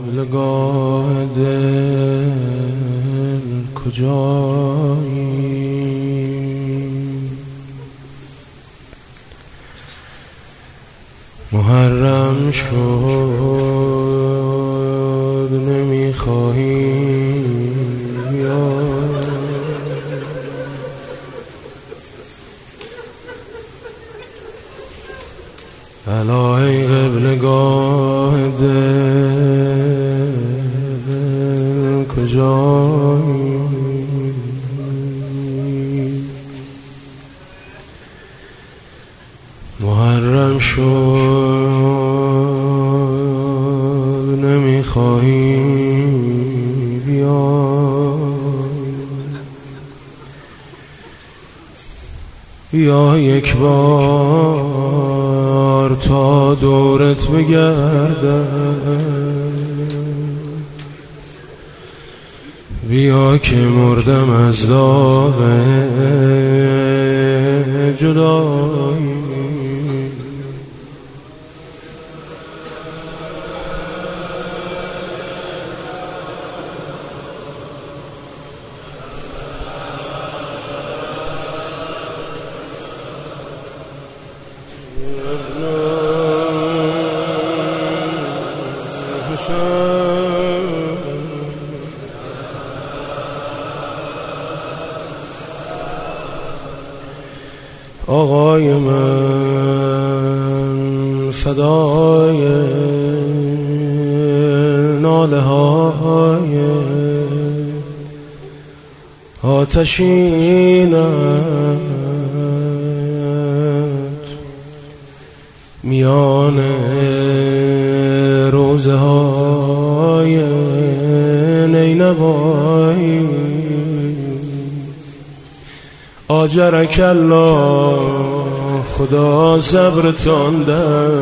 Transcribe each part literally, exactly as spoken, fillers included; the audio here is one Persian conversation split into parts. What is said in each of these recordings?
قبلگاه دل کجایی؟ محرم شد نمیخواهی یا علای قبلگاه دل کجایی؟ محرم شد نمیخواهی بیا بیا یک بار تا دورت بگردم، بیا که مردم از داغ جدایی. آقای من صدای ناله های آتشینت میان روزه های نینوایی. آجرک الله خدا صبرتان ده.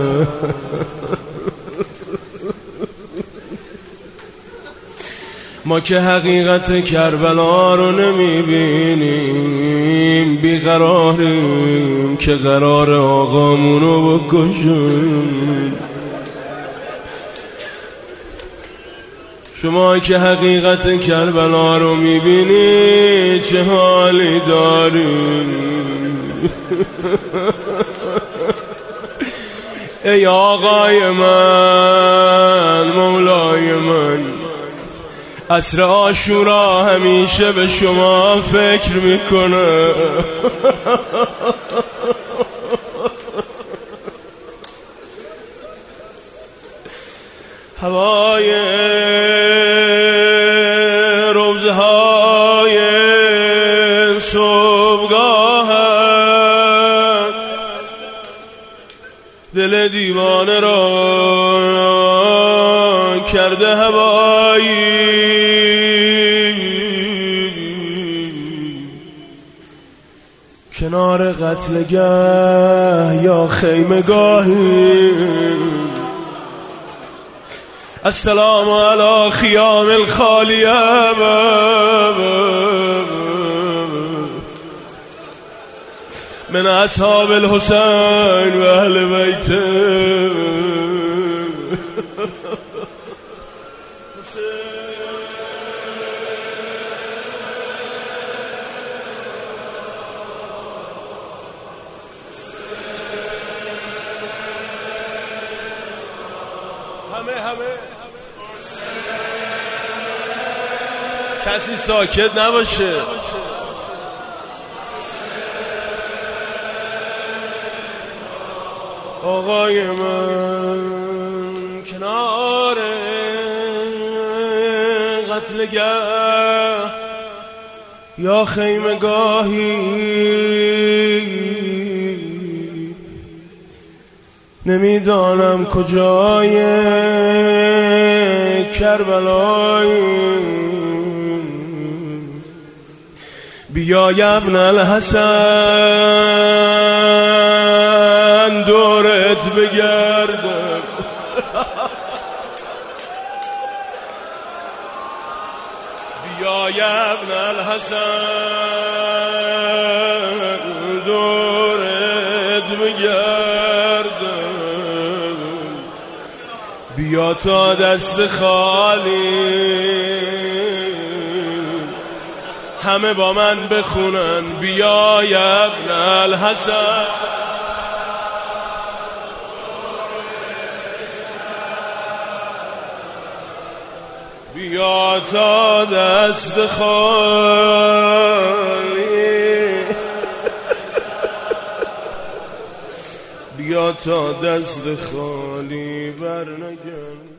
ما که حقیقت کربلا رو نمیبینیم، بیقراریم که قرار آقامونو بکشیم. شما که حقیقت کربلا رو میبینی چه حالی داری؟ ای آقای من مولای من، عصر عاشورا همیشه به شما فکر میکنه. هوای روزه های صبحگاه دل دیوانه را کرده هوایی. کنار قتلگاه یا خیمگاهی، السلام علی خیام الخالیه من اصحاب الحسین و اهل بیته. همه همه کسی ساکت نباشه. آقای من کنار قتلگاه یا خیمگاهی، نمیدانم کجای کربلایی. بیا یا ابن الحسن دورت بگردم، بیا یا ابن الحسن دورت بگردم، بیا بیا تا دست خالی همه با من بخونن بیا یا ابن الحسن. بیا تا دست خالی بیا تا دست خالی برنگردی.